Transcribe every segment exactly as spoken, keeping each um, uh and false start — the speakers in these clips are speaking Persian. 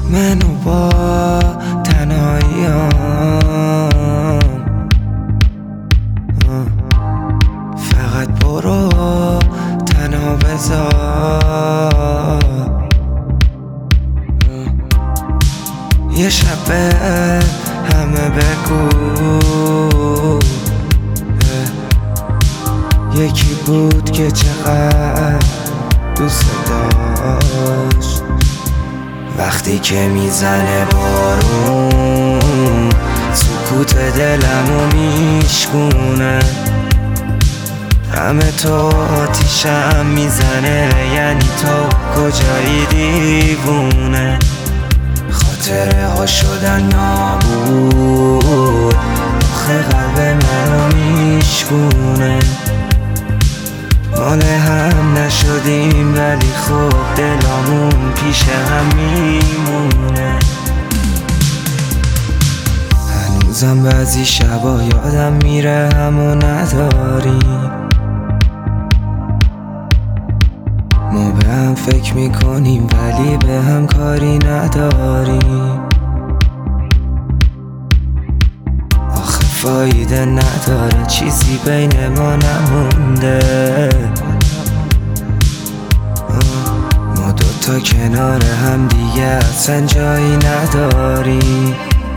منو با تنهاییام فقط برو تنها بذار یه شب به همه بگو یکی بود که چقدر دوست داشت وقتی که میزنه بارون سکوت دلمو میشکونه همه تو آتیشم میزنه یعنی تو کجایی دیوونه خاطره ها شدن نابود آخه قلب منو میشکونه مال هم نشدیم ولی خب دلامون پیش هم میمونه هنوزم بعضی شبا یادم میره همو نداریم ما به هم فکر میکنیم ولی به هم کاری نداریم آخه فایده نداره چیزی بین ما نمونده ما دوتا کنار هم دیگه اصلا جایی نداریم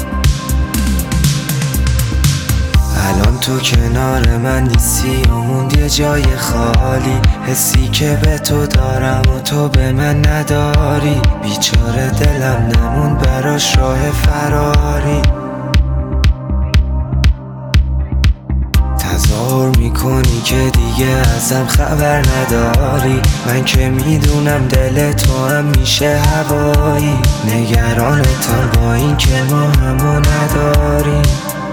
الان تو کنار من نیستی و موند یه جای خالی حسی که به تو دارم و تو به من نداری بیچاره دلم نمون براش راه فراری تظاهر میکنی که دیگه ازم خبر نداری من که میدونم دل تو هم میشه هوایی نگرانتم با این که ما همو نداریم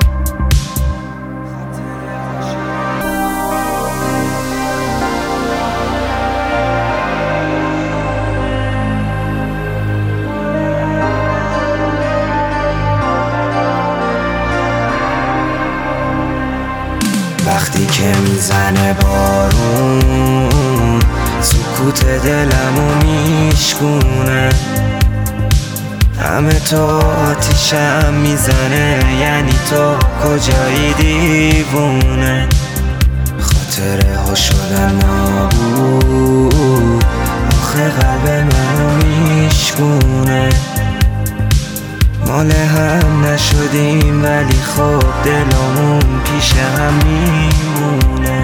وقتی که میزنه بارون سکوت دلمو میشکونه همه تو آتیشم میزنه یعنی تو کجایی دیوونه خاطره ها شدن نابود آخه قلب منو میشکونه مال هم نشدیم ولی خب دلامون پیش هم میمونه